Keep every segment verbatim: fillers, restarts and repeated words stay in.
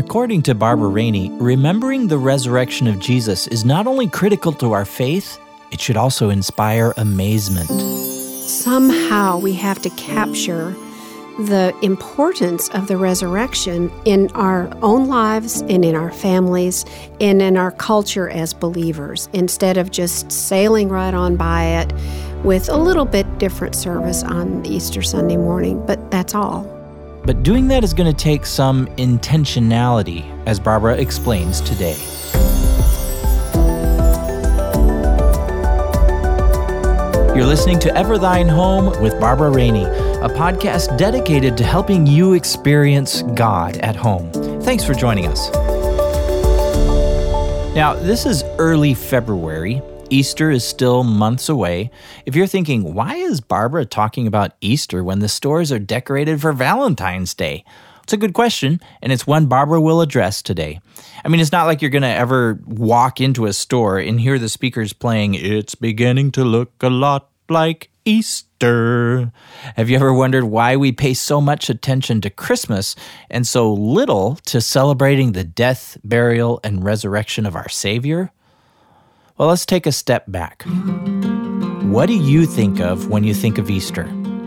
According to Barbara Rainey, remembering the resurrection of Jesus is not only critical to our faith, it should also inspire amazement. Somehow we have to capture the importance of the resurrection in our own lives and in our families and in our culture as believers, instead of just sailing right on by it with a little bit different service on Easter Sunday morning, but that's all. But doing that is going to take some intentionality, as Barbara explains today. You're listening to Ever Thine Home with Barbara Rainey, a podcast dedicated to helping you experience God at home. Thanks for joining us. Now, this is early February. Easter is still months away. If you're thinking, why is Barbara talking about Easter when the stores are decorated for Valentine's Day? It's a good question, and it's one Barbara will address today. I mean, it's not like you're going to ever walk into a store and hear the speakers playing, "It's beginning to look a lot like Easter." Have you ever wondered why we pay so much attention to Christmas and so little to celebrating the death, burial, and resurrection of our Savior? Well, let's take a step back. What do you think of when you think of Easter?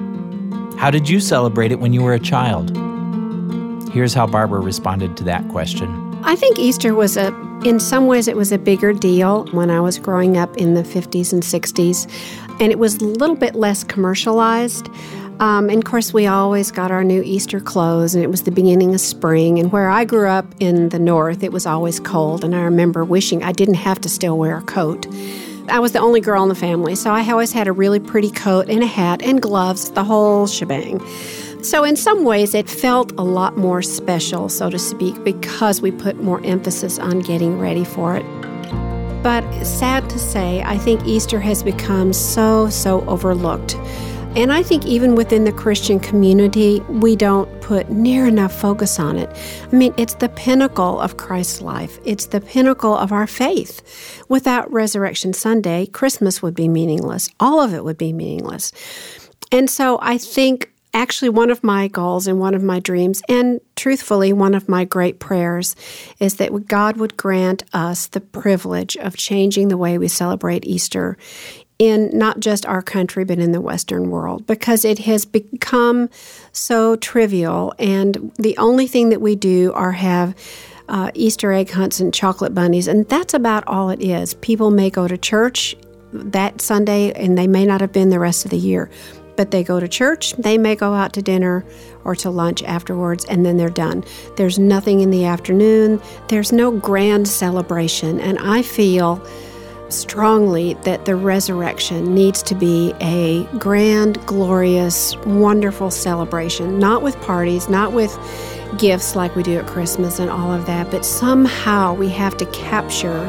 How did you celebrate it when you were a child? Here's how Barbara responded to that question. I think Easter was a, in some ways it was a bigger deal when I was growing up in the fifties and sixties, and it was a little bit less commercialized. Um, and of course, we always got our new Easter clothes, and it was the beginning of spring. And where I grew up in the north, it was always cold, and I remember wishing I didn't have to still wear a coat. I was the only girl in the family, so I always had a really pretty coat and a hat and gloves, the whole shebang. So in some ways, it felt a lot more special, so to speak, because we put more emphasis on getting ready for it. But sad to say, I think Easter has become so, so overlooked. And I think even within the Christian community, we don't put near enough focus on it. I mean, it's the pinnacle of Christ's life. It's the pinnacle of our faith. Without Resurrection Sunday, Christmas would be meaningless. All of it would be meaningless. And so I think actually one of my goals and one of my dreams, and truthfully one of my great prayers, is that God would grant us the privilege of changing the way we celebrate Easter in not just our country, but in the Western world, because it has become so trivial, and the only thing that we do are have uh, Easter egg hunts and chocolate bunnies, and that's about all it is. People may go to church that Sunday, and they may not have been the rest of the year, but they go to church, they may go out to dinner or to lunch afterwards, and then they're done. There's nothing in the afternoon. There's no grand celebration, and I feel strongly that the resurrection needs to be a grand, glorious, wonderful celebration, not with parties, not with gifts like we do at Christmas and all of that, but somehow we have to capture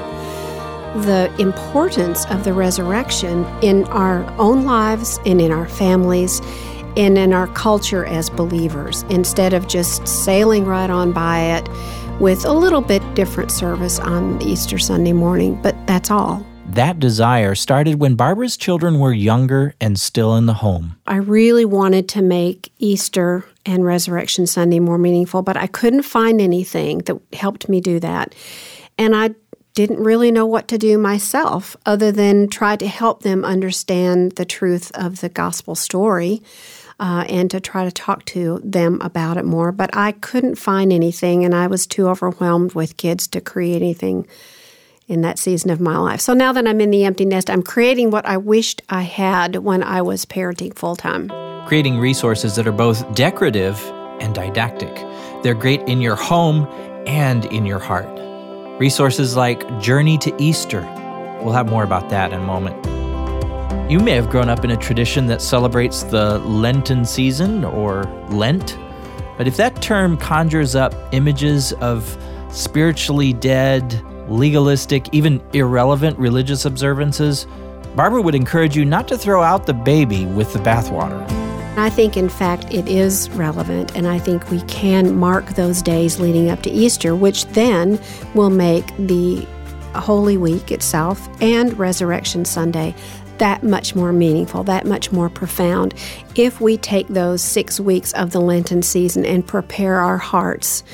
the importance of the resurrection in our own lives and in our families and in our culture as believers, instead of just sailing right on by it with a little bit different service on Easter Sunday morning, but that's all. That desire started when Barbara's children were younger and still in the home. I really wanted to make Easter and Resurrection Sunday more meaningful, but I couldn't find anything that helped me do that. And I didn't really know what to do myself other than try to help them understand the truth of the gospel story uh, and to try to talk to them about it more. But I couldn't find anything, and I was too overwhelmed with kids to create anything in that season of my life. So now that I'm in the empty nest, I'm creating what I wished I had when I was parenting full-time. Creating resources that are both decorative and didactic. They're great in your home and in your heart. Resources like Journey to Easter. We'll have more about that in a moment. You may have grown up in a tradition that celebrates the Lenten season or Lent, but if that term conjures up images of spiritually dead, legalistic, even irrelevant religious observances, Barbara would encourage you not to throw out the baby with the bathwater. I think, in fact, it is relevant, and I think we can mark those days leading up to Easter, which then will make the Holy Week itself and Resurrection Sunday that much more meaningful, that much more profound, if we take those six weeks of the Lenten season and prepare our hearts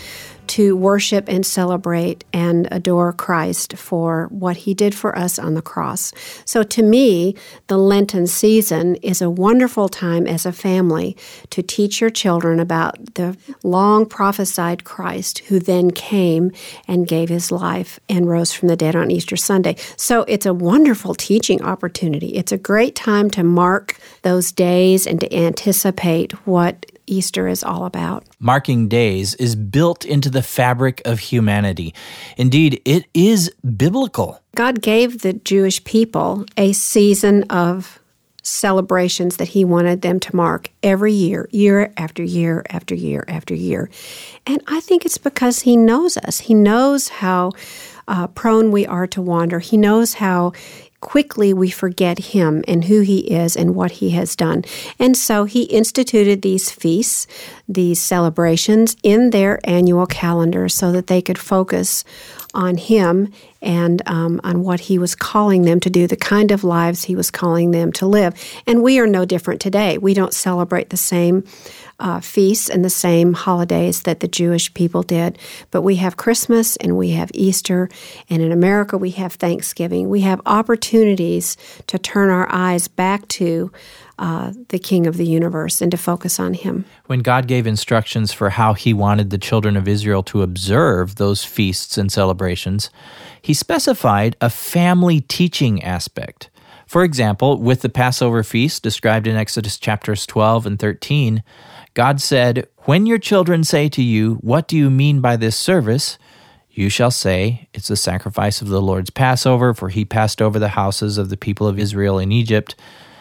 to worship and celebrate and adore Christ for what he did for us on the cross. So to me, the Lenten season is a wonderful time as a family to teach your children about the long prophesied Christ who then came and gave his life and rose from the dead on Easter Sunday. So it's a wonderful teaching opportunity. It's a great time to mark those days and to anticipate what Easter is all about. Marking days is built into the fabric of humanity. Indeed, it is biblical. God gave the Jewish people a season of celebrations that he wanted them to mark every year, year after year after year after year. And I think it's because he knows us. He knows how uh, prone we are to wander. He knows how quickly we forget him and who he is and what he has done. And so he instituted these feasts, these celebrations in their annual calendar so that they could focus on him and um, on what he was calling them to do, the kind of lives he was calling them to live. And we are no different today. We don't celebrate the same uh, feasts and the same holidays that the Jewish people did, but we have Christmas and we have Easter, and in America we have Thanksgiving. We have opportunities to turn our eyes back to Uh, the King of the universe and to focus on him. When God gave instructions for how he wanted the children of Israel to observe those feasts and celebrations, he specified a family teaching aspect. For example, with the Passover feast described in Exodus chapters twelve and thirteen, God said, "When your children say to you, 'What do you mean by this service?' you shall say, 'It's the sacrifice of the Lord's Passover, for he passed over the houses of the people of Israel in Egypt,'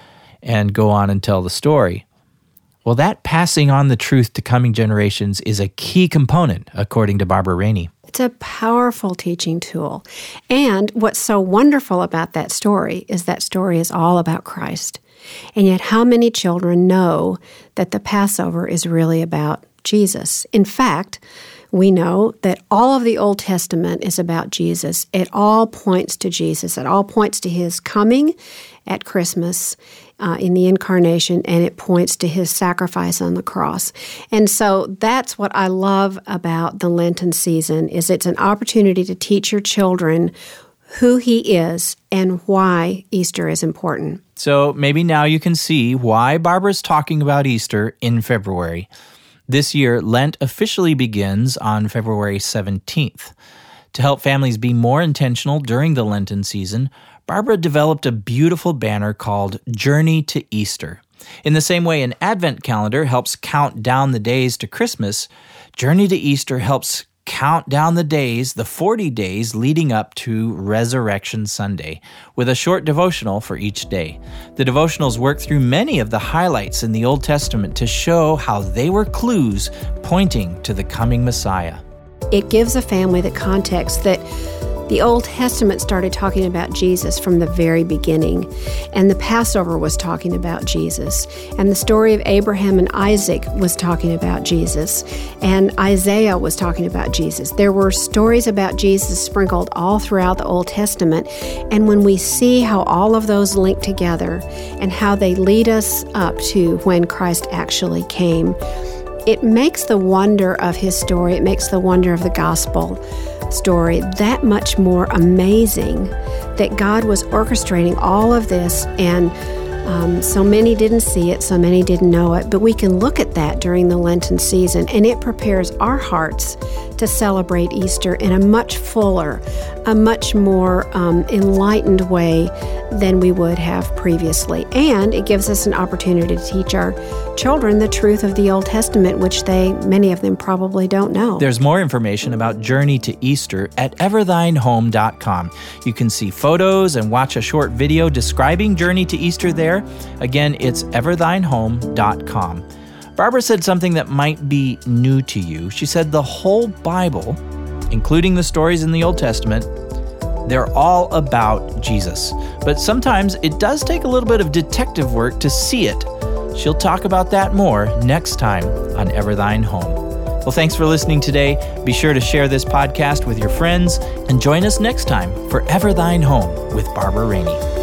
and go on and tell the story." Well, that passing on the truth to coming generations is a key component, according to Barbara Rainey. It's a powerful teaching tool. And what's so wonderful about that story is that story is all about Christ. And yet how many children know that the Passover is really about Jesus? In fact, we know that all of the Old Testament is about Jesus. It all points to Jesus. It all points to his coming at Christmas uh, in the incarnation, and it points to his sacrifice on the cross. And so that's what I love about the Lenten season, is it's an opportunity to teach your children who he is and why Easter is important. So maybe now you can see why Barbara's talking about Easter in February. This year, Lent officially begins on February seventeenth. To help families be more intentional during the Lenten season, Barbara developed a beautiful banner called Journey to Easter. In the same way an Advent calendar helps count down the days to Christmas, Journey to Easter helps count down the days, the forty days leading up to Resurrection Sunday, with a short devotional for each day. The devotionals work through many of the highlights in the Old Testament to show how they were clues pointing to the coming Messiah. It gives a family the context that the Old Testament started talking about Jesus from the very beginning, and the Passover was talking about Jesus, and the story of Abraham and Isaac was talking about Jesus, and Isaiah was talking about Jesus. There were stories about Jesus sprinkled all throughout the Old Testament, and when we see how all of those link together and how they lead us up to when Christ actually came, it makes the wonder of his story, it makes the wonder of the gospel story that much more amazing, that God was orchestrating all of this, and um, so many didn't see it, so many didn't know it, but we can look at that during the Lenten season, and it prepares our hearts to celebrate Easter in a much fuller, a much more um, enlightened way than we would have previously. And it gives us an opportunity to teach our children the truth of the Old Testament, which they, many of them probably don't know. There's more information about Journey to Easter at ever thine home dot com. You can see photos and watch a short video describing Journey to Easter there. Again, it's ever thine home dot com. Barbara said something that might be new to you. She said the whole Bible, including the stories in the Old Testament, they're all about Jesus. But sometimes it does take a little bit of detective work to see it. She'll talk about that more next time on Ever Thine Home. Well, thanks for listening today. Be sure to share this podcast with your friends and join us next time for Ever Thine Home with Barbara Rainey.